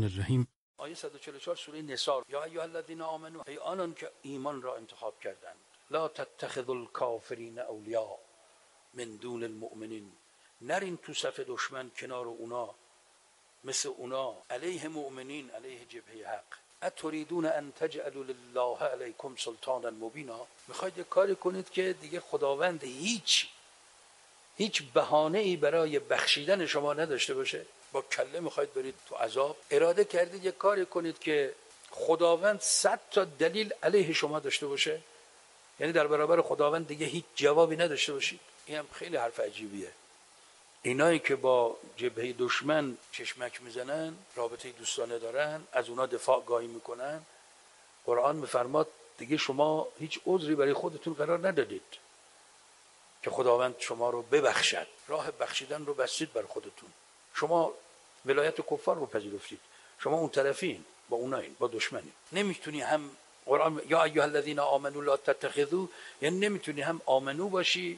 الرحمن الرحیم. آیه 144 سوره نساء: یا ایها الذین آمنوا، ای آنان که ایمان را انتخاب کردند، لا تتخذوا الکافرین اولیاء من دون المؤمنین، نرین تو صف دشمن کنار اونا، مثل اونا، علیه مؤمنین، علیه جبهه حق. اتریدون ان تجعلوا لله علیکم سلطانا مبینا، میخواید یک کاری کنید که دیگه خداوند هیچ بهانه‌ای برای بخشیدن شما نداشته باشه؟ با کله میخواید برید تو عذاب؟ اراده کردید یک کاری کنید که خداوند 100 تا دلیل علیه شما داشته باشه، یعنی در برابر خداوند دیگه هیچ جوابی نداشته باشید؟ این هم خیلی حرف عجیبیه. اینایی که با جبهه دشمن چشمک میزنن، رابطه دوستانه دارن، از اونا دفاع گاهی میکنن، قرآن میفرماد دیگه شما هیچ عذری برای خودتون قرار ندادید که خداوند شما رو ببخشد. راه بخشیدن رو بستید بر خودتون. شما ولایت کفار رو پذیرفتید، شما اون طرفین، با اونایین، با دشمنین. نمیتونی هم قرآن یا ایها الذین آمنوا لا تتخذوا، یعنی نمیتونی هم آمنو باشی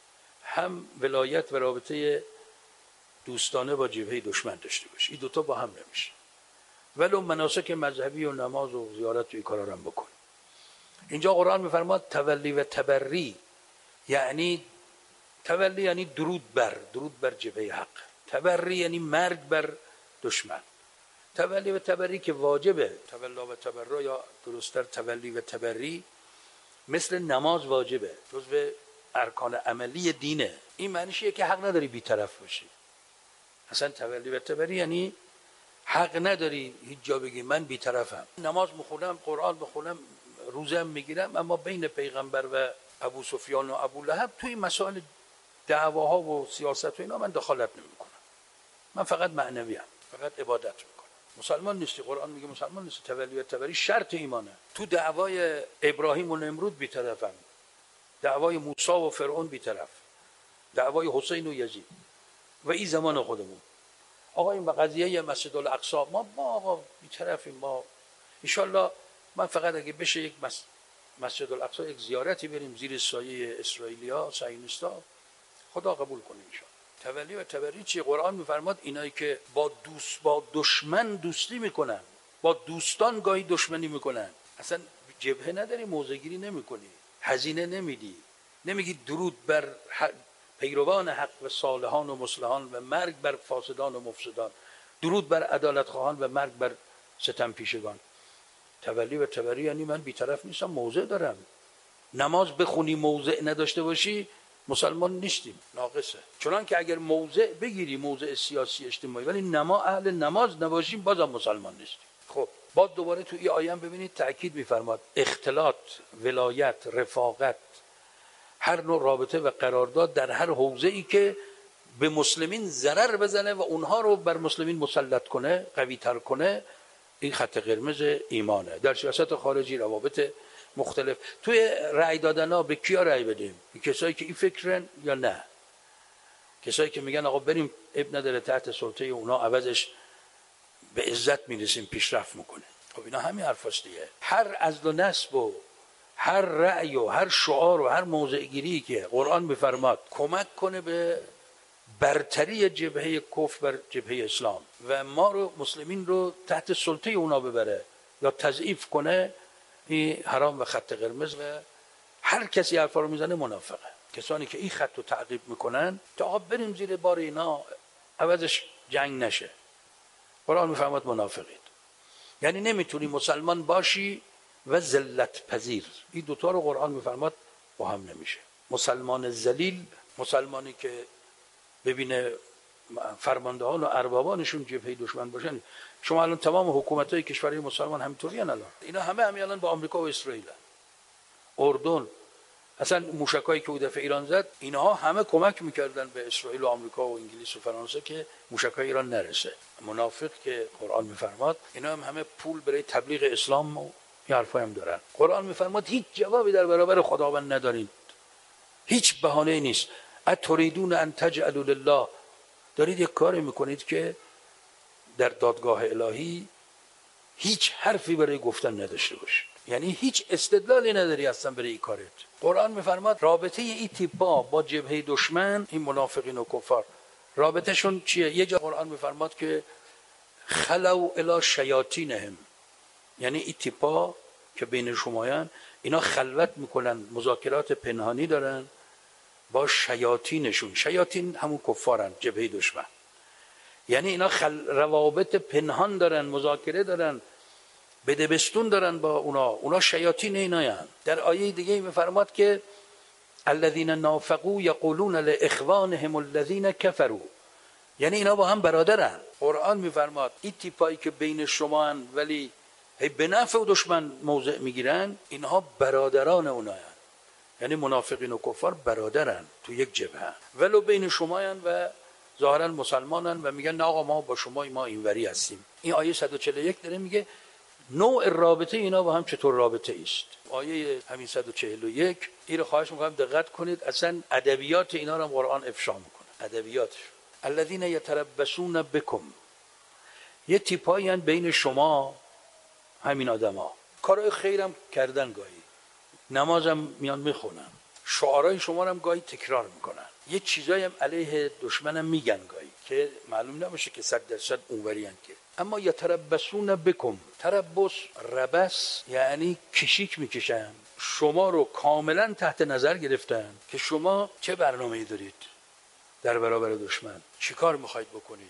هم ولایت و رابطه دوستانه با جبهه دشمن داشته باشی. این دوتا با هم نمیشه. ولو مناسک مذهبی و نماز و زیارت و این کارا رو هم بکن. اینجا قرآن میفرماد تولی و تبری، یعنی تولی یعنی درود بر جبهه حق، تبری یعنی مرگ بر دشمن. تولی و تبری که واجبه، تولا و تبرا، یا درست‌تر تولی و تبری، مثل نماز واجبه، جزو ارکان عملی دینه. این معنیشه که حق نداری بی‌طرف باشی. اصلا تولی و تبری یعنی حق نداری هیچ جا بگی من بی‌طرفم. نماز میخونم، قرآن میخونم، روزه هم میگیرم، اما بین پیغمبر و ابو سفیان و ابو لهب توی مسائل دعواها و سیاست و اینا من دخالت نمیکنم. من فقط معنویم، فقط عبادت میکنم. مسلمان نیستی، قرآن میگه مسلمان نیستی. تولی و تبری شرط ایمانه. تو دعوای ابراهیم و نمرود بی‌طرفم، دعوای موسی و فرعون بی‌طرف، دعوای حسین و یزید و این زمان خودمون. آقا این قضیه مسجد الاقصی ما آقا بی‌طرفیم. ما ان من فقط اگه بشه یک مسجد الاقصی یک زیارتی بریم زیر سایه اسرائیلیا، صهیونیستا، خدا قبول کنه ان شاء الله. تولی و تبری چی؟ قرآن میفرماد اینایی که با دشمن دوستی میکنن، با دوستان گاهی دشمنی میکنن، اصلا جبهه نداری، موضع‌گیری نمیکنی، هزینه نمیدی، نمیگی درود بر پیروان حق و صالحان و مصلحان و مرگ بر فاسدان و مفسدان، درود بر عدالت خواهان و مرگ بر ستم پیشگان. تولی و تبری یعنی من بی‌طرف نیستم، موضع دارم. نماز بخونی موضع نداشته باشی مسلمان نیستیم، ناقصه. چنان که اگر موضع بگیری، موضع سیاسی اجتماعی، ولی اهل نماز نباشیم، بازم مسلمان نیستیم. خب بعد دوباره تو این آیه ببینید تأکید می‌فرماد اختلاط، ولایت، رفاقت، هر نوع رابطه و قرارداد در هر حوزه‌ای که به مسلمین ضرر بزنه و اونها رو بر مسلمین مسلط کنه، قوی‌تر کنه، این خط قرمز ایمانه. در سیاست خارجی، روابط مختلف، توی رأی دادنها به کیا رأی بدیم؟ به کسایی که این فکرن یا نه؟ کسایی که میگن آقا بریم اب نداره تحت سلطه اونا، عوضش به عزت میرسیم، پیشرفت میکنه. خب اینا همین حرفاست دیگه. هر عزل و نسب و هر رأی و هر شعار و هر موضع‌گیری که قرآن میفرماد کمک کنه به برتری جبهه کفر بر جبهه اسلام و ما رو، مسلمین رو، تحت سلطه اونا ببره یا تضعیف کنه، این حرام و خط قرمز و هر کسی حرفا رو میزنه منافقه. کسانی که این خط رو تعقیب میکنن تا آقا بریم زیر بار اینا، عوضش جنگ نشه، قرآن میفرماد منافقید. یعنی نمیتونی مسلمان باشی و ذلت پذیر. این دوتا رو قرآن میفرماد با هم نمیشه. مسلمان ذلیل، مسلمانی که ببینه فرماندهان و اربابانشون جبهه دشمن باشن. شما الان تمام حکومت‌های کشورهای مسلمان همینطوری ان. الان اینا همه الان با آمریکا و اسرائیل، اردن، اصلا موشکایی که او دفعه ایران زد، اینها همه کمک میکردن به اسرائیل و آمریکا و انگلیس و فرانسه که موشکای ایران نرسه. منافق که قرآن میفرماد اینا هم همه پول برای تبلیغ اسلام و این حرفا هم دارن. قرآن میفرماد هیچ جوابی در برابر خداوند ندارید، هیچ بهانه‌ای نیست. اتریدون ان تجعلوا لله، دارید یک کاری میکنید که در دادگاه الهی هیچ حرفی برای گفتن نداشته باشید، یعنی هیچ استدلالی نداری اصلا برای این کارت. قرآن میفرماد رابطه این تیپا با جبهه دشمن، این منافقین و کفار، رابطهشون چیه؟ یه جا قرآن میفرماد که خلو الی شیاطینهم، یعنی این تیپا که بین شمایان اینا خلوت میکنن، مذاکرات پنهانی دارن با شیاطینشون. شیاطین همون کفارن، جبهه دشمن. یعنی اینا روابط پنهان دارن، مذاکره دارن، بدبستون دارن با اونا شیاطین اینایان. در آیه دیگه میفرماد که الذین نافقوا یقولون لاخوانهم الذین کفروا، یعنی اینا با هم برادرن. قرآن میفرماد این تیپایی که بین شما هن ولی به نفع و دشمن موضع میگیرن، اینها برادران اونایان. یعنی منافقین و کفار برادرن تو یک جبهه، ولو بین شما هن و ظاهرا مسلمانن و میگن نه آقا ما با شما ما اینوری هستیم. این آیه 141 داره میگه نوع رابطه اینا با هم چطور رابطه است. آیه همین 141 این رو خواهش میکنم دقت کنید، اصلا ادبیات اینا رو قرآن افشا میکنه. ادبیاتش الذین یتربصون بکم، یه تیپایی هن بین شما همین آدما، کارهای خیرم کردن، گاهی نمازم میان میخونن، شعارهای شما رو هم گاهی تکرار میکنن، یه چیزایی هم علیه دشمنم میگن گاهی که معلوم نمیشه که 100% اونوری هن که. اما یتربصون بکم، تربص ربس یعنی کشیک میکشن، شما رو کاملا تحت نظر گرفتن که شما چه برنامه‌ای دارید در برابر دشمن، چی کار میخواید بکنید،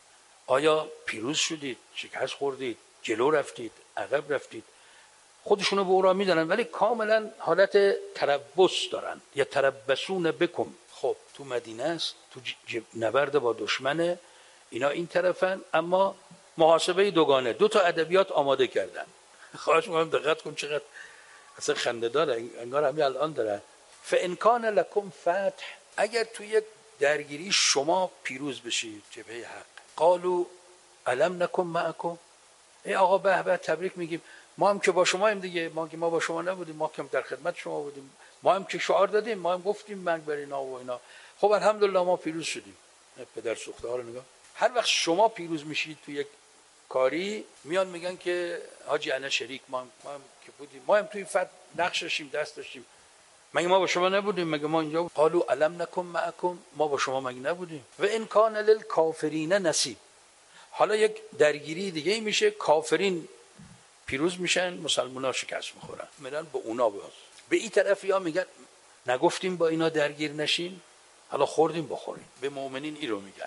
آیا پیروز شدید، شکست خوردید، جلو رفتید، عقب رفتید. خودشونو به اورا میدونن ولی کاملا حالت تربص دارن. یتربصون بکم. خب تو مدینه است، تو نبرد با دشمنه، اینا این طرفن، اما محاسبه دوگانه، دو تا ادبیات آماده کردن. خواهش می‌کنم دقت کن چقدر اصلا خنده داره، انگار همین الان داره. فان کان لکم فتح، اگر تو یک درگیری شما پیروز بشید، جبهه حق، قالوا الم نکن معکم، ای آقا به به تبریک میگیم، ما هم که با شما هم دیگه، ما با شما نبودیم، ما که در خدمت شما بودیم، ما هم که شعار دادیم، ما هم گفتیم مرگ بر اینا و اینا، خب الحمدلله ما پیروز شدیم. پدر سوخته ها رو نگاه. هر وقت شما پیروز میشید تو یک کاری، میان میگن که حاجی انا شریک، ما هم که بودیم، ما هم توی فتح نقش داشتیم، دست داشتیم، مگه ما با شما نبودیم، مگه ما اینجا. قالوا الم نکن معکم، ما با شما مگه نبودیم. و ان کان للکافرین نصیب، حالا یک درگیری دیگه میشه، کافرین پیروز میشن، مسلمان‌ها شکست میخورن، میرن به اونا. باز به این طرف یا میگن نگفتیم با اینا درگیر نشین، حالا خوردیم بخوریم. به مؤمنین این رو میگن.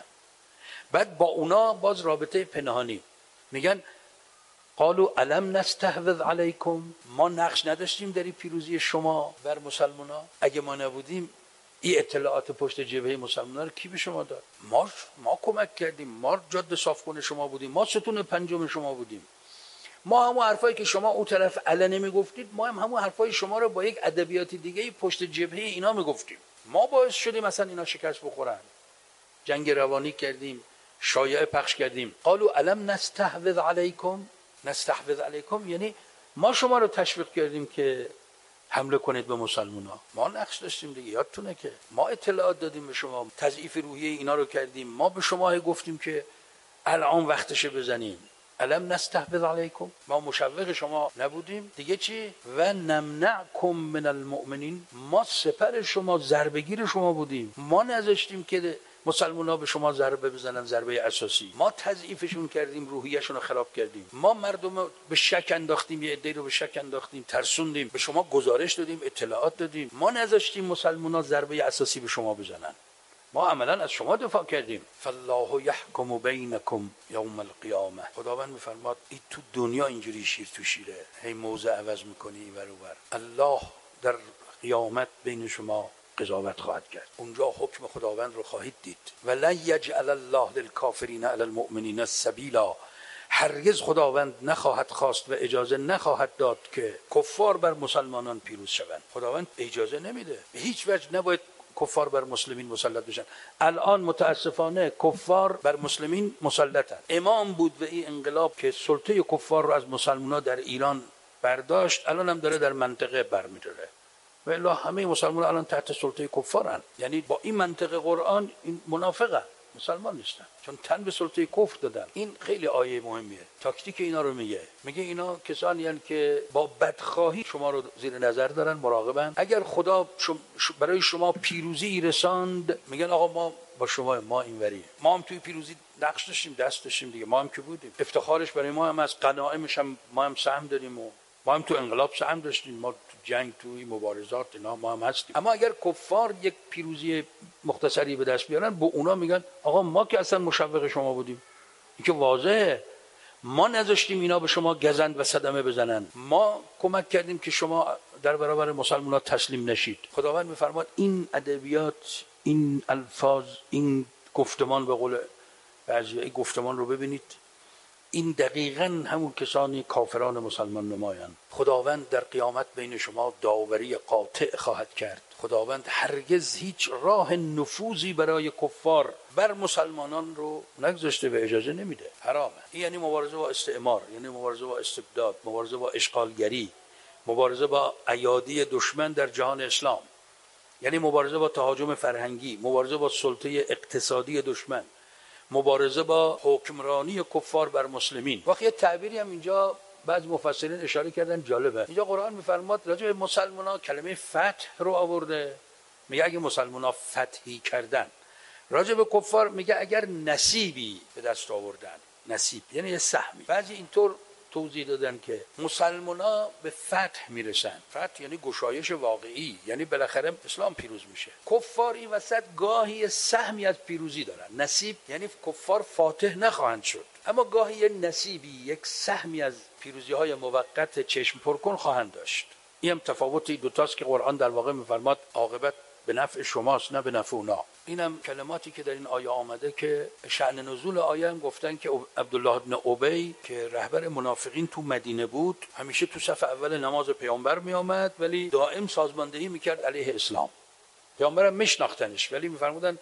بعد با اونا باز رابطه پنهانی، میگن قالوا الم نستحوذ علیکم، ما نقش نداشتیم در پیروزی شما بر مسلمان‌ها، اگه ما نبودیم این اطلاعات پشت جبهه مسلمان‌ها رو کی به شما داد؟ ما کمک کردیم، ما جاده صافکن شما بودیم، ما ستون پنجم شما بودیم، ما همون حرفایی که شما اون طرف علنی میگفتید، ما هم همون حرفای شما رو با یک ادبیات دیگه پشت جبهه اینا میگفتیم، ما باعث شدیم مثلا اینا شکست بخورن، جنگ روانی کردیم، شایعه پخش کردیم. قالوا الم نستحوذ علیکم، نستحوذ علیکم یعنی ما شما رو تشویق کردیم که حمله کنید به مسلمان‌ها، ما نقش داشتیم دیگه، یادتونه که ما اطلاعات دادیم به شما، تضعیف روحیه اینا رو کردیم، ما به شما گفتیم که الان وقتشه بزنیم. الم نستحوذ علیکم، ما مشوق شما نبودیم دیگه. چی؟ و نمنعکم من المؤمنین، ما سپر شما، ضربه‌گیر شما بودیم، ما نذاشتیم که مسلمان‌ها به شما ضربه بزنن، ضربه اساسی، ما تضعیفشون کردیم، روحیه‌شون رو خراب کردیم، ما مردم به شک انداختیم، یه عده‌ای رو به شک انداختیم، ترسوندیم، به شما گزارش دادیم، اطلاعات دادیم، ما نذاشتیم مسلمان‌ها ضربه اساسی به شما بزنن، ما عملا از شما دفاع کردیم. فالله یحکم بینکم یوم القیامه، خداوند میفرماد این تو دنیا اینجوری شیر تو شیره، هی موضع عوض میکنی اینور اونور، الله در قیامت بین شما قضاوت خواهد کرد، اونجا حکم خداوند رو خواهید دید. ولن یجعل الله للکافرین علی المؤمنین سبیلا، هرگز خداوند نخواهد خواست و اجازه نخواهد داد که کفار بر مسلمانان پیروز شوند. خداوند اجازه نمیده، به هیچ وجه نباید کفار بر مسلمین مسلط بشن. الان متاسفانه کفار بر مسلمین مسلطن. امام بود و این انقلاب که سلطه کفار رو از مسلمان‌ها در ایران برداشت، الان هم داره در منطقه برمی‌داره. و الا همه مسلمان‌ها الان تحت سلطه کفارن، یعنی با این منطقه قرآن این منافقن، مسلمان نیستن، چون تن به سلطه کفر دادن. این خیلی آیه مهمیه، تاکتیک اینا رو میگه اینا کسانی هستند که با بدخواهی شما رو زیر نظر دارن، مراقبن. اگر خدا برای شما پیروزی رساند، میگن آقا ما با شما، ما اینوری، ما هم توی پیروزی نقش داشتیم، دست داشتیم دیگه، ما هم که بودیم. افتخارش برای ما هم از غنایمش هم ما هم سهم داریم و ما هم تو انقلاب سهم داشتیم، ما تو جنگ، توی مبارزات اینا ما هم هستیم. اما اگر کفار یک پیروزی مختصری به دست بیارن، به اونا میگن آقا ما که اصلا مشوق شما بودیم. این که واضحه، ما نذاشتیم اینا به شما گزند و صدمه بزنن، ما کمک کردیم که شما در برابر مسلمانان تسلیم نشید. خداوند میفرماد این ادبیات، این الفاظ، این گفتمان، به قول بعضی این گفتمان رو ببینید، این دقیقاً همون کسانی کافران مسلمان نمایان. خداوند در قیامت بین شما داوری قاطع خواهد کرد. خداوند هرگز هیچ راه نفوذی برای کفار بر مسلمانان رو نگذاشته و اجازه نمیده، حرامه. این یعنی مبارزه با استعمار، یعنی مبارزه با استبداد، مبارزه با اشغالگری، مبارزه با ایادی دشمن در جهان اسلام، یعنی مبارزه با تهاجم فرهنگی، مبارزه با سلطه اقتصادی دشمن، مبارزه با حکمرانی کفار بر مسلمین. وقتی یه تعبیری هم اینجا بعضی مفسرین اشاره کردن جالبه. اینجا قرآن میفرماد راجع به مسلمان‌ها کلمه فتح رو آورده، میگه اگه مسلمان‌ها فتحی کردن. راجع به کفار میگه اگر نصیبی به دست آوردن. نصیب یعنی یه سهمی. بعضی اینطور توضیح دادن که مسلمان‌ها به فتح میرسن. فتح یعنی گشایش واقعی، یعنی بالاخره اسلام پیروز میشه. کفار این وسط گاهی سهمی از پیروزی دارن. نصیب یعنی کفار فاتح نخواهند شد، اما گاهی یه نصیبی، یک سهمی از پیروزی‌های موقت چشم پرکن خواهند داشت. این هم تفاوت این دوتاست که قرآن در واقع میفرماد عاقبت به نفع شماست نه به نفع اونا. اینم کلماتی که در این آیه آمده که شأن نزول آیه هم گفتن که عبدالله بن ابی که رهبر منافقین تو مدینه بود، همیشه تو صف اول نماز پیامبر می آمد ولی دائم سازماندهی میکرد علیه اسلام. پیامبرم میشناختنش ولی میفرمودن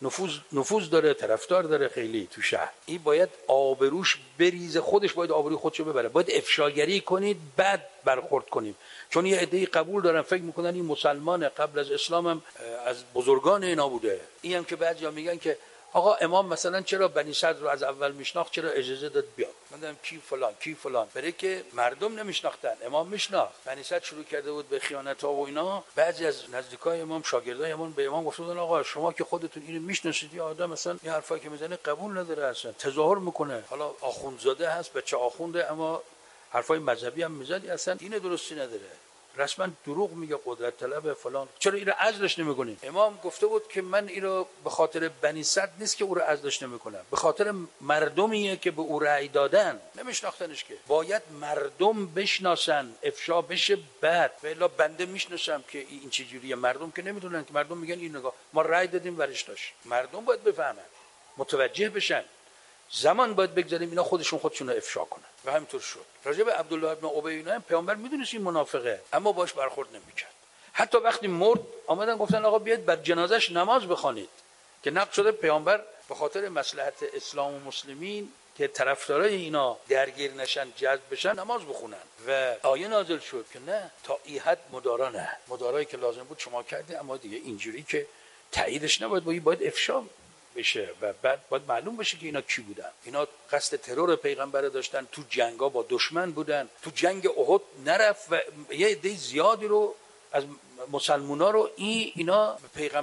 نفوذ داره، طرفدار داره خیلی تو شهر، این باید آبروش بریزه، خودش باید آبروی خودشو ببره، باید افشاگری کنید بعد برخورد کنیم. چون یه عده‌ای قبول دارن فکر میکنن این مسلمانه، قبل از اسلام هم از بزرگان اینا بوده. این هم که بعضیا میگن که آقا امام مثلا چرا بنی صدر رو از اول میشناخت، چرا اجازه داد بیاد؟ میگم کی فلان، برای که مردم نمیشناختن، امام میشناخت. بنی صدر شروع کرده بود به خیانت ها و اینا. بعضی از نزدیکای امام، شاگردای امام به امام گفتن آقا شما که خودتون اینو میشناسید، این آدم مثلا این حرفایی که میزنه قبول نداره، اصلا تظاهر میکنه، حالا آخوندزاده هست، بچه آخونده، اما حرفای مذهبی هم میزنه، اصلا دین درستی نداره، رسما دروغ میگه، قدرت طلب فلان، چرا اینو عزلش نمیکنین؟ امام گفته بود که من اینو به خاطر بنی صدر نیست که او رو عزلش نمیکنم، به خاطر مردمیه که به او رأی دادن، نمیشناختنش که باید مردم بشناسن، افشا بشه. بعد والا بنده میشناسم که این چه جوریه، مردم که نمیدونن، که مردم میگن این نگاه ما رأی دادیم ورش داشت. مردم باید بفهمن، متوجه بشن، زمان باید بگذاریم اینا خودشون رو افشا کنن. و همینطور شد. راجع به عبدالله بن ابی اینا پیامبر میدونست این منافقه، اما باش برخورد نمیکرد. حتی وقتی مرد آمدن گفتن آقا بیاید بر جنازش نماز بخوانید، که نقل شده پیامبر به خاطر مصلحت اسلام و مسلمین که طرفدارای اینا درگیر نشن، جذب بشن، نماز بخونن. و آیه نازل شد که نه، تا این حد مدارا نه، مدارایی که لازم بود شما کردید، اما دیگه اینجوری که تاییدش نباید، باید افشا بشه و بعد باید معلوم بشه که اینا کی بودن. اینا قصد ترور پیغمبر داشتن، تو جنگا با دشمن بودن، تو جنگ احد نرفت و یه عده زیادی رو از مسلمونا رو اینا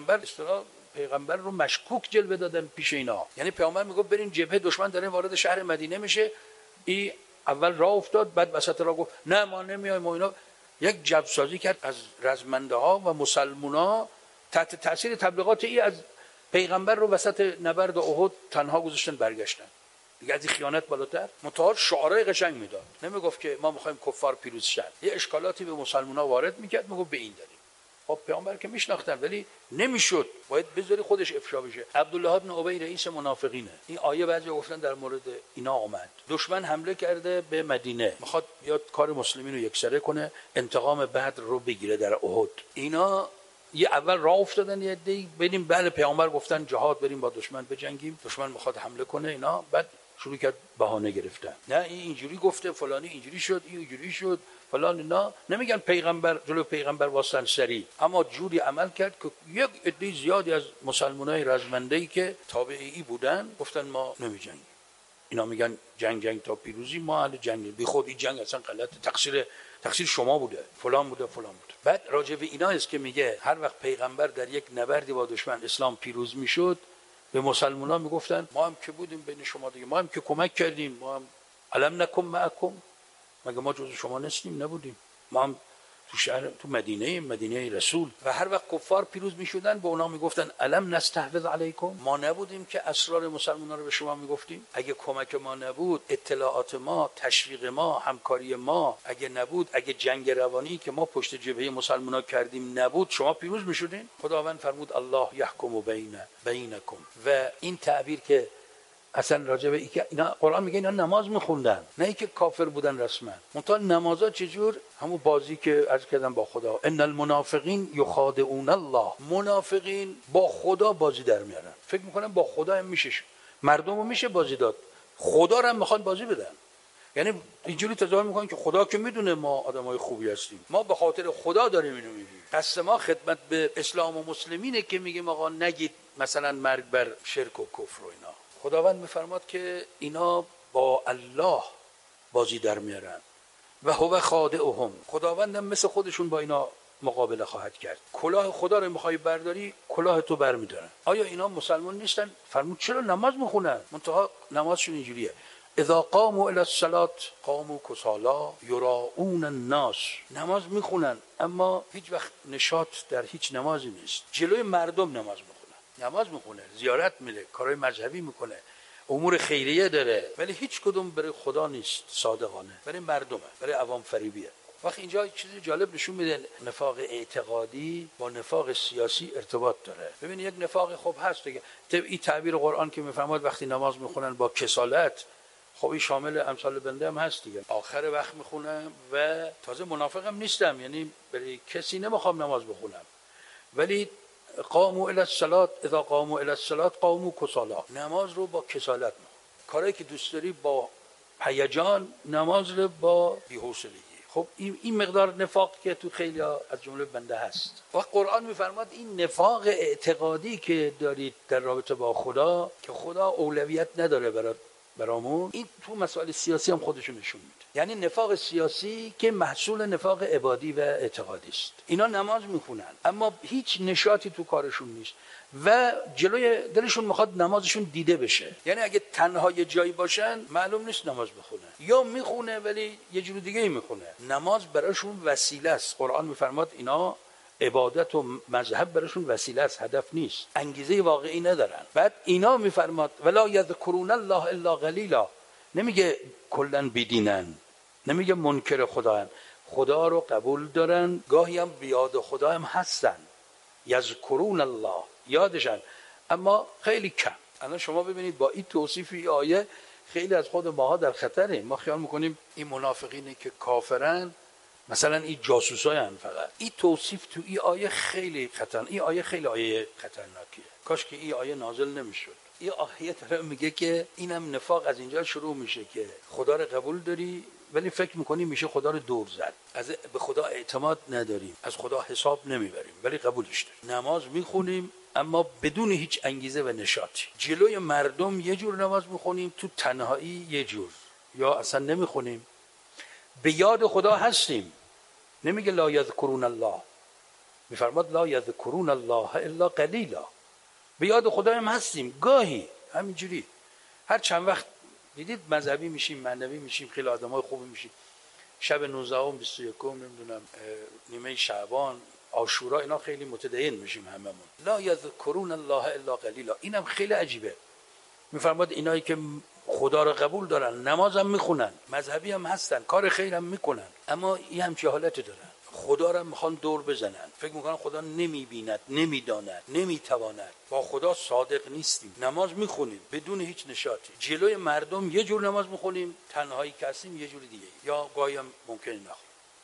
پیغمبر رو مشکوک جلوه دادن پیش اینا. یعنی پیغمبر میگه بریم جبهه، دشمن داره وارد شهر مدینه میشه، این اول راه افتاد، بعد وسط راه گفت نه ما نمیایم. اینا یک جبر سازی کرد از رزمنده ها و مسلمونا، تحت تاثیر تبلیغات از پیغمبر رو وسط نبرد احد تنها گذاشتن، برگشتن. دیگه از این خیانت بالاتر. متعال شعارهای قشنگ میداد، نمیگفت که ما میخوایم کفار پیروز شن، یه اشکالاتی به مسلمان‌ها وارد میکرد، میگفت به این دلیل. خب پیامبر که میشناختن ولی نمیشد، باید بذاری خودش افشا بشه. عبدالله بن ابی رئیس منافقینه. این آیه بعضی گفتن در مورد اینا اومد. دشمن حمله کرده به مدینه، میخواد بیاد کار مسلمین رو یکسره کنه، انتقام بدر رو بگیره در احد. اینا یه اول راه افتادن، یه عده‌ای بریم، بله پیامبر گفتن جهاد، بریم با دشمن بجنگیم، دشمن میخواد حمله کنه، اینا بعد شروع کرد بهانه گرفتن. نه این اینجوری گفته، فلانی اینجوری شد، این اینجوری شد، فلان. اینا نمیگن پیغمبر جلو پیغمبر واسطن سری، اما جوری عمل کرد که یک عده زیادی از مسلمانای رزمنده‌ای که تابعی بودن گفتن ما نمیجنگیم. اینا میگن جنگ تا پیروزی، ما اهل جنگ، بی خود این جنگ اصلا غلط، تقصیر شما بوده، فلان بوده. بعد راجع به اینا است که میگه هر وقت پیغمبر در یک نبردی با دشمن اسلام پیروز میشد، به مسلمانان میگفتن ما هم که بودیم بین شما دیگه، ما هم که کمک کردیم، ما هم الم نکن معکم، مگه ما جز شما نیستیم؟ نبودیم، ما هم تو شهر، تو مدینه رسول. و هر وقت کفار پیروز میشدن به اونا میگفتن الم نستحوذ علیکم، ما نبودیم که اسرار مسلمانان رو به شما میگفتیم؟ اگه کمک ما نبود، اطلاعات ما، تشویق ما، همکاری ما اگه نبود، اگه جنگ روانی که ما پشت جبهه مسلمانان کردیم نبود، شما پیروز میشدین؟ خداوند فرمود الله یحکم بینکم. و این تعبیر که اصلا راجع به اینا قرآن میگه اینا نماز میخوندن، نه اینکه کافر بودن رسما. منتها نمازا چجور؟ همون بازی که عرض کردم با خدا، ان المنافقین یخادعون الله، منافقین با خدا بازی در میارن، فکر میکنن با خدا هم میشه، مردمو میشه بازی داد، خدا رو هم میخوان بازی بدن. یعنی اینجوری تظاهر میکنن که خدا که میدونه ما آدمای خوبی هستیم، ما به خاطر خدا داریم اینو میگیم. قصد ما خدمت به اسلام و مسلمینه که میگیم آقا نگید مثلا مرگ بر شرک و کفر و اینا. خداوند میفرماد که اینا با الله بازی در میارن و هو خادعهم، خداوند هم مثل خودشون با اینا مقابله خواهد کرد. کلاه خدا رو میخوای برداری، کلاه تو برمیدارن. آیا اینا مسلمان نیستن؟ فرمود چرا نماز میخونن، منتها نمازشون اینجوریه اذا قاموا الی الصلاة قاموا کسالا یراؤون الناس، نماز میخونن اما هیچ وقت نشاط در هیچ نمازی نیست. جلوی مردم نماز میخونه، زیارت میره، کارهای مذهبی میکنه، امور خیریه داره، ولی هیچ کدوم برای خدا نیست، صادقانه برای مردمه، برای عوام فریبیه. وقتی اینجا چیزی جالب نشون میده، نفاق اعتقادی با نفاق سیاسی ارتباط داره. ببین یک نفاق خوب هست دیگه، این تعبیر قرآن که میفرماد وقتی نماز میخونن با کسالت، خب این شامل امثال بنده هم هست دیگه، آخر وقت میخونم و تازه منافقم نیستم، یعنی برای کسی نمیخوام نماز بخونم، ولی قاموا الی الصلاة اذا قاموا الی الصلاة قاموا کسالا، نماز رو با کسالت میخونم، کاری که دوست داری با هیجان، نماز رو با بی‌حوصلگی. خب این مقدار نفاق که تو خیلی از جمله بنده هست. و قرآن میفرماد این نفاق اعتقادی که دارید در رابطه با خدا، که خدا اولویت نداره برامون، این تو مسائل سیاسی هم خودشون نشون میده. یعنی نفاق سیاسی که محصول نفاق عبادی و اعتقادی است. اینا نماز میخونن اما هیچ نشاطی تو کارشون نیست و جلوی دلشون میخواد نمازشون دیده بشه. یعنی اگه تنها یه جایی باشن معلوم نیست نماز بخونن، یا میخونه ولی یه جور دیگه میخونه. نماز براشون وسیله است. قرآن میفرماد اینا عبادت و مذهب براشون وسیله است، هدف نیست، انگیزه واقعی ندارن. بعد اینا میفرماد ولا یذکرون الله الا قلیلا، نمیگه کلا بیدینن، نمیگه منکر خداان، خدا رو قبول دارن، گاهی هم بیاد خدا هم هستن، یذکرون الله، یادشن، اما خیلی کم. الان شما ببینید با این توصیف این آیه خیلی از خود ماها در خطره. ما خیال میکنیم این منافقینی که کافرن مثلا این جاسوساین فقط. این توصیف تو این آیه خیلی خطرناک، این آیه خیلی آیه خطرناکیه، کاش که این آیه نازل نمیشد. این آیه داره میگه که اینم نفاق از اینجا شروع میشه که خدا رو قبول داری ولی فکر میکنی میشه خدا رو دور زد، به خدا اعتماد نداریم، از خدا حساب نمیبریم ولی قبولش داریم. نماز میخونیم اما بدون هیچ انگیزه و نشاطی. جلوی مردم یه جور نماز میخونیم، تو تنهایی یه جور، یا اصلا نمیخونیم. به یاد خدا هستیم، نمیگه لا یذکرون الله، میفرماد لا یذکرون الله الا قلیلا. به یاد خدا هم هستیم، گاهی همینجوری هر چند وقت دیدید مذهبی میشیم، معنوی میشیم، خیلی آدمای خوبی میشیم، شب 19 21 نمیدونم نیمه شعبان، عاشورا، اینا خیلی متدین میشیم هممون. لا یذکرون الله الا قلیلا، اینم خیلی عجیبه. میفرماد اینایی که خدا رو قبول دارن، نماز هم میخونن، مذهبی هم هستن، کار خیر هم میکنن، اما این همچه حالت دارن، خدا رو میخوان دور بزنن، فکر میکنن خدا نمیبیند، نمیداند، نمیتواند. با خدا صادق نیستیم. نماز میخونیم بدون هیچ نشاطی، جلوی مردم یه جور نماز میخونیم، تنهایی که هستیم یه جور دیگه، یا گاهی هم ممکنه نخونیم.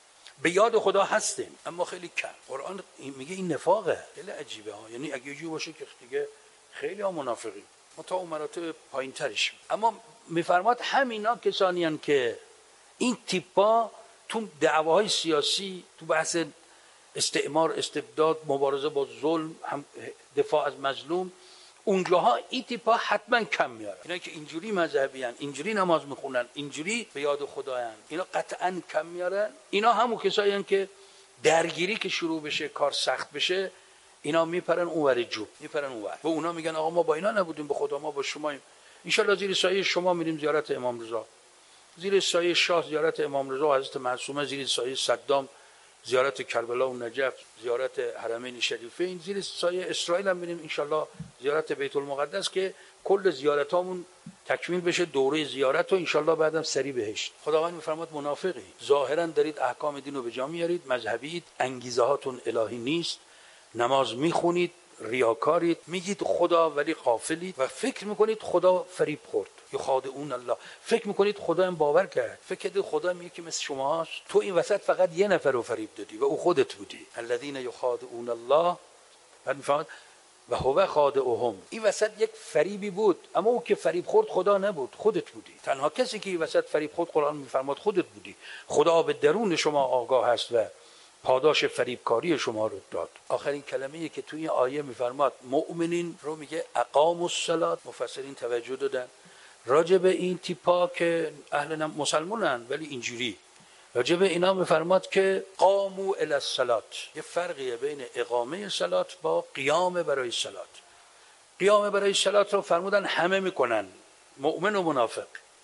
به یاد خدا هستیم اما خیلی کم. قرآن میگه این نفاقه، خیلی عجیبه ها. یعنی اگه یه باشه که دیگه خیلی ها منافقیم، ما تا اون مراتب پایین ترشیم. اما میفرماد همینا کسانی هستند که این تیپا تو دعواهای سیاسی، تو بحث استعمار، استبداد، مبارزه با ظلم، دفاع از مظلوم، اونجاها این تیپا حتما کم میارن. اینا که اینجوری مذهبی هستند، اینجوری نماز میخونن، اینجوری به یاد خدا هستند، اینا قطعا کم میارن. اینا همون کسایی هستند که درگیری که شروع بشه، کار سخت بشه، اینا میپرن اونور جوب، میپرن اونور و اونا میگن آقا ما با اینا نبودیم، به خدا ما با شماییم. ان شاء الله زیر سایه شما میریم زیارت امام رضا، زیر سایه شاه زیارت امام رضا و حضرت معصومه، زیر سایه صدام زیارت کربلا و نجف، زیارت حرمین شریفین، زیر سایه اسرائیل هم میریم ان شاء الله زیارت بیت المقدس که کل زیارتامون تکمیل بشه، دوره زیارت و ان شاء الله بعدم سری بهشت. خداوند میفرماد منافقی، ظاهرا دارید احکام دین رو به جا میارید، مذهبیید، انگیزه هاتون الهی نیست، نماز میخونید، ریاکارید، میگید خدا ولی غافلید و فکر میکنید خدا فریب خورد. یخادعون الله، فکر میکنید خدا هم باور کرد، فکر کردید خدا هم یکی مثل شماست، تو این وسط فقط یه نفر رو فریب دادی و او خودت بودی. الذین یخادعون الله، بعد میفهمد و هو خادعهم، این وسط یک فریبی بود، اما او که فریب خورد خدا نبود، خودت بودی. تنها کسی که این وسط فریب خورد قرآن میفرماد خودت بودی. خدا به درون شما آگاه است و پاداش فریبکاری شما رو داد. آخرین کلمه‌ای که توی این آیه میفرماد مؤمنین رو میگه اقاموا الصلاة. مفسرین توجه دادن راجع به این تیپا که اهل مسلمانن ولی اینجوری، راجع به اینا میفرماد که قاموا الی الصلاة. یه فرقیه بین اقامه صلات با قیام برای صلات. قیام برای صلات رو فرمودن همه میکنن، مؤمن و منافق،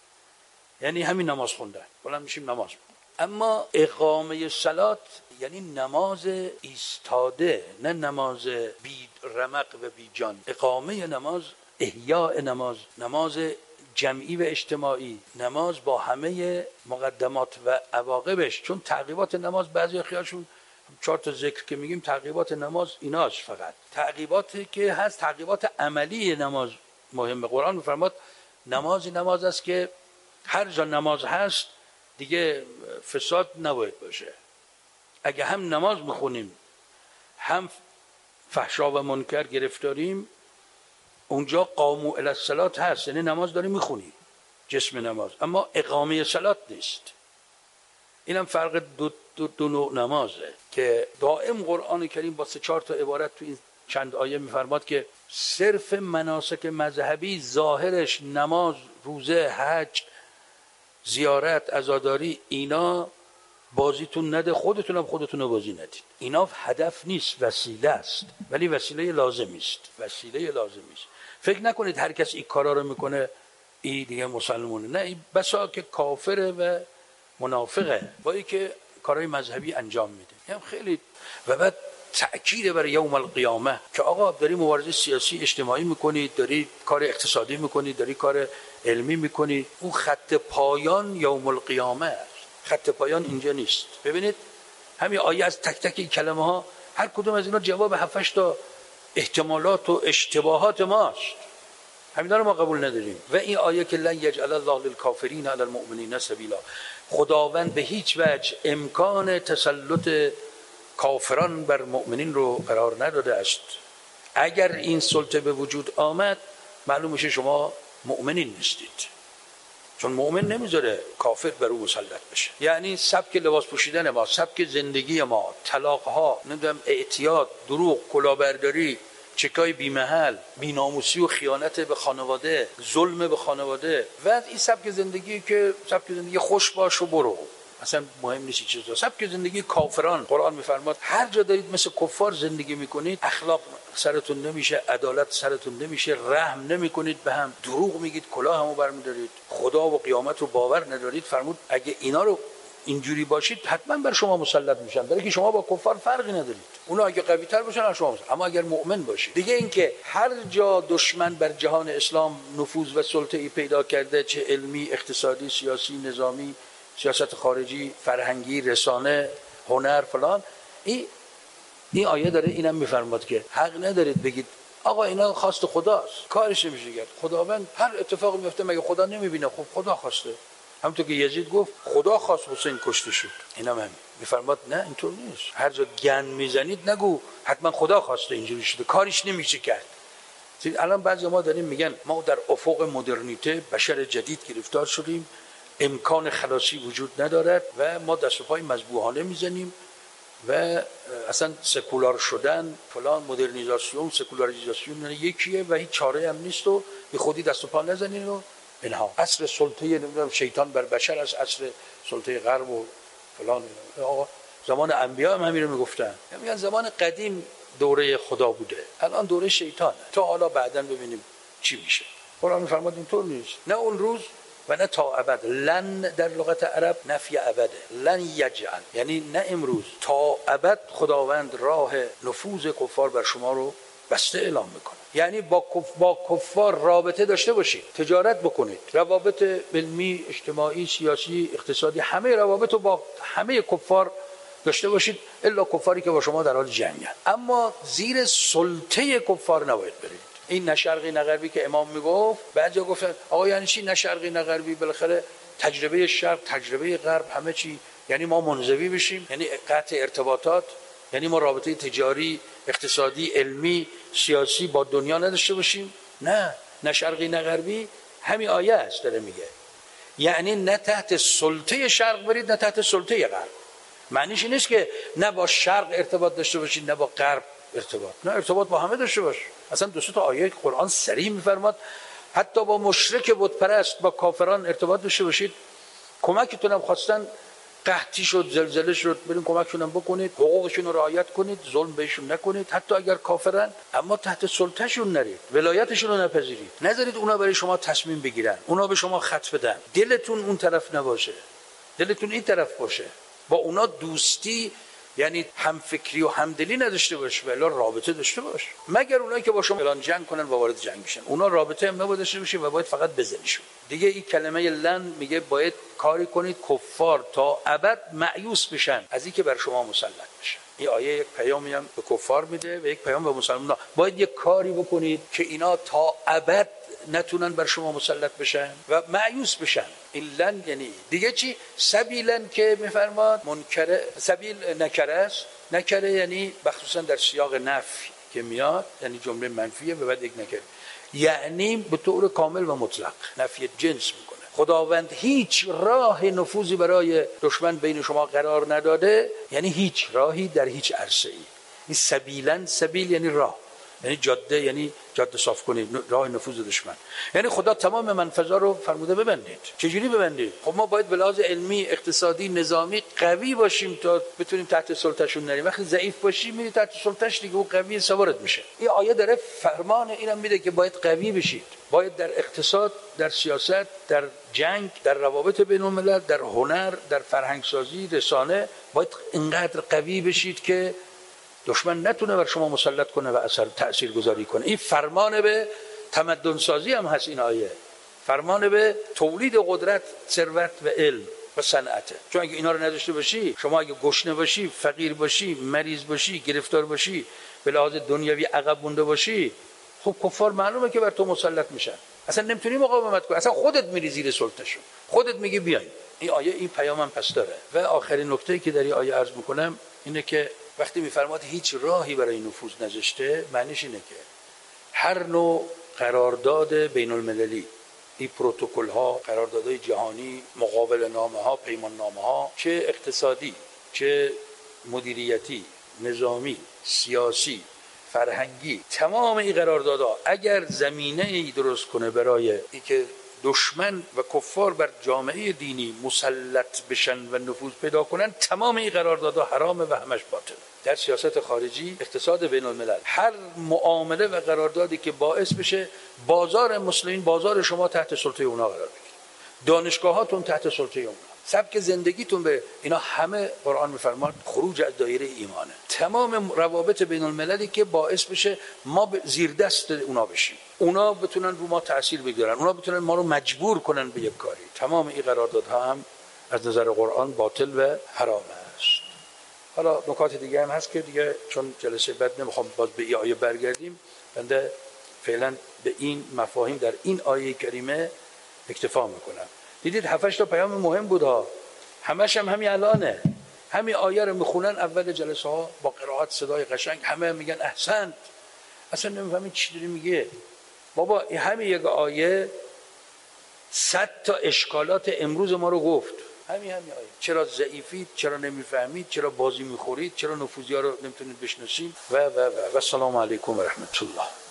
یعنی همین نماز خوندن، بلند میشیم نماز. اما اقامه صلات یعنی نماز ایستاده، نه نماز بی رمق و بی جان. اقامه نماز، احیاء نماز، نماز جمعی و اجتماعی، نماز با همه مقدمات و عواقبش. چون تعقیبات نماز بعضی خیالشون 4 تا ذکر که میگیم تعقیبات نماز ایناست، فقط تعقیباتی که هست تعقیبات عملی نماز مهمه. قرآن میفرماد نماز است که هر جا نماز هست دیگه فساد نباید باشه. اگه هم نماز میخونیم هم فحشا و منکر گرفتاریم، اونجا قاموا الی الصلاة هست، یعنی نماز داری میخونی، جسم نماز، اما اقامه صلات نیست. اینم فرق دو نوع نمازه که دائم قرآن کریم با 3-4 تا عبارت تو این چند آیه میفرماد که صرف مناسک مذهبی ظاهرش نماز، روزه، حج، زیارت، عزاداری، اینا بازیتون نده، خودتون هم خودتون رو بازی ندید. اینا هدف نیست، وسیله است، ولی وسیله لازمی است. وسیله لازمی است. فکر نکنید هر کس این کارا رو میکنه این دیگه مسلمونه. نه، این بسا که کافره و منافقه با این که کارهای مذهبی انجام میده. هم خیلی و بعد تأکید بر یوم القیامه که آقا داری مبارزه سیاسی اجتماعی میکنید، داری کار اقتصادی میکنید، داری کار علمی میکنید، اون خط پایان یوم القیامه است. خط پایان اینجا نیست. ببینید همین آیه از تک تک این کلمه ها هر کدوم از اینا جواب 7-8 تا احتمالات و اشتباهات ماست. همینا رو ما قبول نداریم. و این آیه که لن یجعل الله للکافرین علی المؤمنین سبیلا، خداوند به هیچ وجه امکان تسلط کافران بر مؤمنین رو قرار نداده است. اگر این سلطه به وجود آمد معلوم میشه شما مؤمنین نیستید، چون مؤمن نمیذاره کافر بر او مسلط بشه. یعنی سبک لباس پوشیدن ما، سبک زندگی ما، طلاق‌ها، نمیدونم اعتیاد، دروغ، کلاهبرداری، چکای بی‌محل، بی‌ناموسی و خیانت به خانواده، ظلم به خانواده و این سبک زندگی که سبک زندگی خوش باش و برو، اصلا مهم نیست چیزا. سبک زندگی کافران. قرآن میفرماد هر جا دارید مثل کفار زندگی میکنید، اخلاق سرتون نمیشه، عدالت سرتون نمیشه، رحم نمیکنید به هم، دروغ میگید، کلاه همو برمیدارید، خدا و قیامت رو باور ندارید. فرمود اگه اینا رو اینجوری باشید حتما بر شما مسلط میشن، برای که شما با کفار فرقی ندارید. اونا اگه قوی تر باشن شما مسلط. اما اگر مؤمن باشید دیگه، اینکه هر جا دشمن بر جهان اسلام نفوذ و سلطه ای پیدا کرده، چه علمی، اقتصادی، سیاسی، نظامی، سیاست خارجی، فرهنگی، رسانه، هنر، فلان، این آیه داره اینم میفرماد که حق ندارید بگید آقا اینا خواست خداست، کارش نمیشه کرد. خداوند هر اتفاقی میفته مگه خدا نمیبینه؟ خب خدا خواسته. همونطور که یزید گفت خدا خواست حسین کشته شد، اینم همین. میفرماد نه اینطور نیست. هر جا گند میزنید نگو حتما خدا خواسته اینجوری شده، کارش نمیشه کرد. الان بعضی ما داریم میگن ما در افق مدرنیته بشر جدید گرفتار شدیم، امکان خلاصی وجود ندارد و ما دست و پای مذبوحانه میزنیم و اصلا سکولار شدن، فلان، مدرنیزاسیون، سکولاریزاسیون یکیه و هیچ چاره هم نیست و به خودی دست و پا نزنین و اینها. عصر سلطه نمیدونم شیطان بر بشر است، عصر سلطه غرب و فلان. آقا زمان انبیا هم همین رو میگفتن. میگن زمان قدیم دوره خدا بوده، الان دوره شیطانه، تا حالا بعداً ببینیم چی میشه. قرآن میفرماد اینطور نیست، نه اون روز و نه تا ابد. لن در لغت عرب نفی ابده، لن یجعل یعنی نه امروز، تا ابد خداوند راه نفوذ کفار بر شما رو بسته اعلام میکنه. یعنی با کفار رابطه داشته باشید، تجارت بکنید، روابط علمی، اجتماعی، سیاسی، اقتصادی، همه روابط رو با همه کفار داشته باشید، الا کفاری که با شما در حال جنگن. اما زیر سلطه کفار نباید برید. این نه شرقی نه غربی که امام میگفت، بعضیا گفتن آقا یعنی چی نه شرقی نه غربی؟ بالاخره تجربه شرق، تجربه غرب، همه چی، یعنی ما منزوی بشیم، یعنی قطع ارتباطات، یعنی ما رابطه تجاری، اقتصادی، علمی، سیاسی با دنیا نداشته باشیم؟ نه شرقی نه غربی. همین آیه است داره میگه، یعنی نه تحت سلطه شرق برید نه تحت سلطه غرب. معنیش این نیست که نه با شرق ارتباط داشته باشید نه با غرب ارتباط، نه، ارتباط با همه داشته باش. اصلا دو تا آیه قرآن صریح میفرماد حتی با مشرک بت پرست، با کافران ارتباط داشته باشید. کمکتون هم خواستن، قحطی شد، زلزله شد، برین کمکشون هم بکنید، حقوقشون رو رعایت کنید، ظلم بهشون نکنید، حتی اگر کافرن، اما تحت سلطهشون نرید، ولایتشون رو نپذیرید، نذارید اونا برای شما تصمیم بگیرن، اونا به شما خط بدن، دلتون اون طرف نباشه، دلتون این طرف باشه، با اونا دوستی یعنی همفکری و همدلی نداشته باش، ولی رابطه داشته باش. مگر اونایی که با شما اعلان جنگ کنن و وارد جنگ بشن، اونا رابطه هم نباید داشته باشی و باید فقط بزنیشون. دیگه این کلمه لن میگه باید کاری کنید کفار تا ابد مایوس بشن از اینکه بر شما مسلط بشن. این آیه یک پیامی هم به کفار میده و یک پیام به مسلمانان. باید یک کاری بکنید که اینا تا ابد نتونن بر شما مسلط بشن و مایوس بشن. این لن یعنی دیگه چی؟ سبیلن که میفرماد منکره، سبیل نکره است. نکره یعنی مخصوصا در سیاق نفی که میاد، یعنی جمله منفیه و بعد یک نکره، یعنی به طور کامل و مطلق نفی جنس میکنه. خداوند هیچ راه نفوذی برای دشمن بین شما قرار نداده، یعنی هیچ راهی در هیچ عرصه‌ای. این سبیلن، سبیل یعنی راه، یعنی جاده، یعنی جاده صاف کنید، راه نفوذ دشمن. یعنی خدا تمام منفذا رو فرموده ببندید. چجوری ببندید؟ خب ما باید به لحاظ علمی، اقتصادی، نظامی قوی باشیم تا بتونیم تحت سلطه‌شون نریم. وقتی ضعیف باشیم میری تحت سلطه‌اش، دیگه اون قوی سوارت میشه. این آیه داره فرمان اینم میده که باید قوی بشید. باید در اقتصاد، در سیاست، در جنگ، در روابط بین الملل، در هنر، در فرهنگسازی، رسانه، باید اینقدر قوی بشید که دشمن نتونه بر شما مسلط کنه و تأثیر گذاری کنه. این فرمان به تمدن سازی هم هست. این آیه فرمان به تولید قدرت، ثروت و علم و صنعته. چون اگه اینا رو نداشته باشی، شما اگه گشنه باشی، فقیر باشی، مریض باشی، گرفتار باشی، به لحاظ دنیوی عقب مونده باشی، خب کفار معلومه که بر تو مسلط میشن. اصلا نمیتونی مقاومت کنی، اصلا خودت میری زیر سلطه‌شون، خودت میگی بیاین. این آیه این پیام هم پس داره. و آخرین نکته‌ای که در این آیه عرض میکنم اینه که وقتی میفرماد هیچ راهی برای نفوذ نذاشته، معنیش اینه که هر نوع قرارداد بین المللی، این پروتکل ها، قراردادهای جهانی، مقابل نامه ها، پیمان نامه ها، چه اقتصادی، چه مدیریتی، نظامی، سیاسی، فرهنگی، تمام این قراردادها اگر زمینه ای درست کنه برای اینکه دشمن و کفار بر جامعه دینی مسلط بشن و نفوذ پیدا کنن، تمام این قراردادها حرامه و همش باطله. در سیاست خارجی، اقتصاد بین الملل، هر معامله و قراردادی که باعث بشه بازار مسلمین، بازار شما تحت سلطه اونا قرار بگیره، دانشگاهاتون تحت سلطه اونا، سبک زندگیتون به اینا، همه قرآن میفرماد خروج از دایره ایمانه. تمام روابط بین المللی که باعث بشه ما زیر دست اونا بشیم، اونا بتونن رو ما تأثیر بگذارن، اونا بتونن ما رو مجبور کنن به یک کاری، تمام این قراردادها هم از نظر قرآن باطل و حرام است. حالا نکات دیگه هم هست که دیگه چون جلسه بعد نمیخوام باز به این آیه برگردیم، بنده فعلا به این مفاهیم در این آیه کریمه اکتفا میکنم. دیدید 7-8 تا پیام مهم بود ها، همش هم همین الانه. همین آیه رو میخونن اول جلسه ها با قرائت صدای قشنگ، همه میگن احسنت. اصلا نمیفهمین چی داری میگه. بابا همین یک آیه 100 تا اشکالات امروز ما رو گفت. همین آیه. چرا ضعیفید، چرا نمیفهمید، چرا بازی میخورید، چرا نفوذی‌ها رو نمیتونید بشناسید و السلام علیکم و رحمت الله.